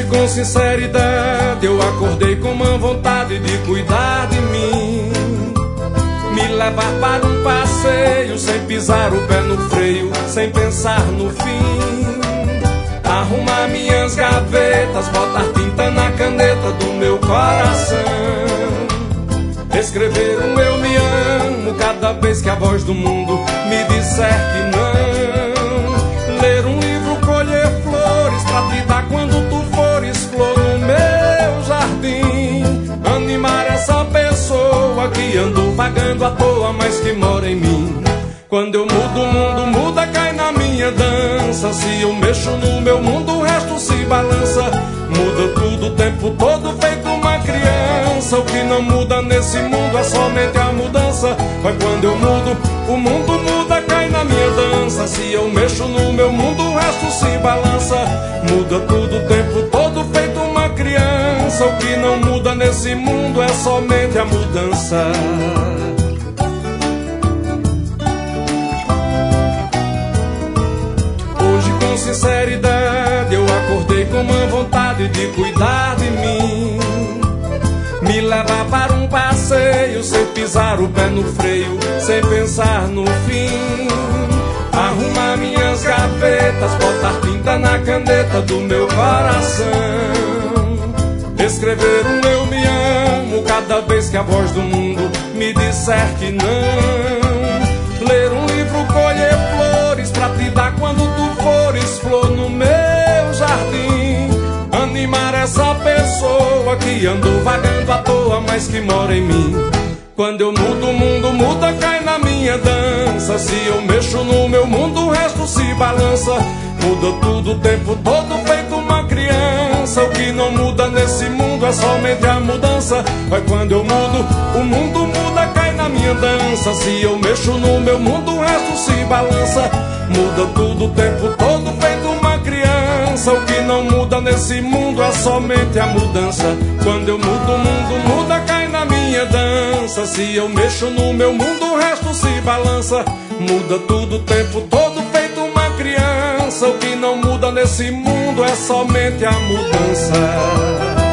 com sinceridade eu acordei com uma vontade de cuidar de mim, me levar para um passeio sem pisar o pé no freio, sem pensar no fim, arrumar minhas gavetas, botar tinta na caneta do meu coração, escrever um eu me amo cada vez que a voz do mundo me disser que não, ler um livro, colher flores pra te dar quando tu fores flor no meu jardim, animar essa pessoa que andou vagando à toa, mas que mora em mim. Quando eu mudo, o mundo muda, cai na minha dança. Se eu mexo no meu mundo, o resto se balança. Muda tudo o tempo todo, feito uma criança. O que não muda nesse mundo é somente a mudança. Mas quando eu mudo, o mundo muda, cai na minha dança. Se eu mexo no meu mundo, o resto se balança. Muda tudo o tempo todo, feito uma criança. O que não muda nesse mundo é somente a mudança. Com sinceridade eu acordei com uma vontade de cuidar de mim, me levar para um passeio sem pisar o pé no freio, sem pensar no fim, arrumar minhas gavetas, botar tinta na caneta do meu coração, escrever um eu me amo cada vez que a voz do mundo me disser que não, ler um livro, colher flores pra te dar quando tu fores flor no meu jardim, animar essa pessoa que andou vagando à toa, mas que mora em mim. Quando eu mudo, o mundo muda, cai na minha dança. Se eu mexo no meu mundo, o resto se balança. Muda tudo o tempo todo, feito uma criança. O que não muda nesse mundo é somente a mudança. Mas quando eu mudo, o mundo muda, cai na minha dança. Se eu mexo no meu mundo, o resto se balança. Muda tudo o tempo todo, feito uma criança. O que não muda nesse mundo é somente a mudança. Quando eu mudo, o mundo muda, cai na minha dança. Se eu mexo no meu mundo, o resto se balança. Muda tudo o tempo todo, feito uma criança. O que não muda nesse mundo é somente a mudança.